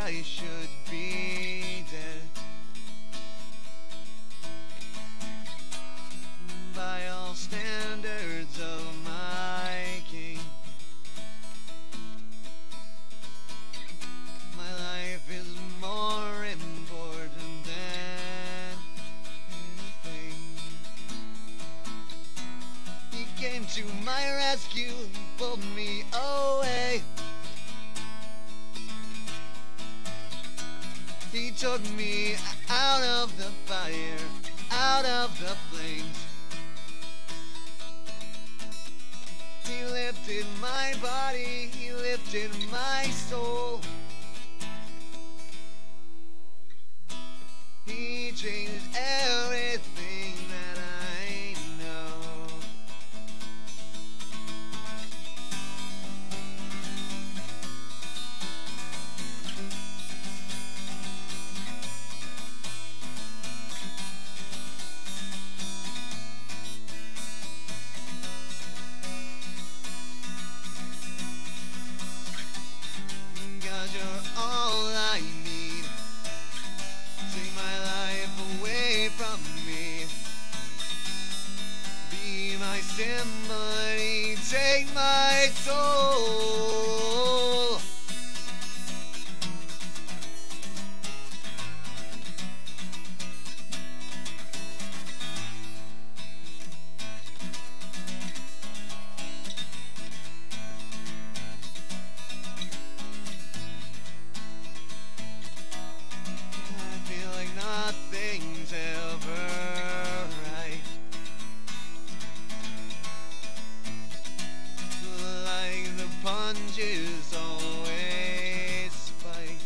I should be dead. By all standards of my king, my life is more important than anything. He came to my rescue, he pulled me away. He took me out of the fire, out of the flames. He lifted my body, he lifted my soul. He changed everything that I know. God, you're all I need. Take my life away from me. Be my symphony, take my soul. I feel like nothing's ever right. Like the punches always spike.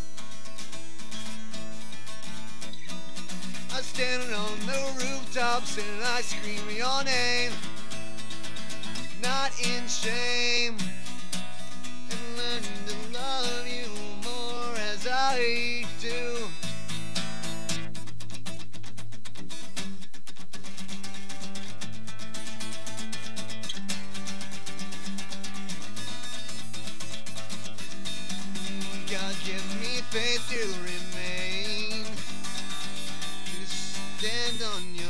I stand on the rooftops and I scream your name, not in shame, and learn to love you more as I do. God, give me faith to remain, to stand on your